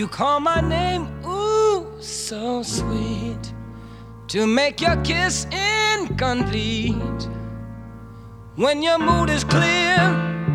You call my name, ooh, so sweet, to make your kiss incomplete. When your mood is clear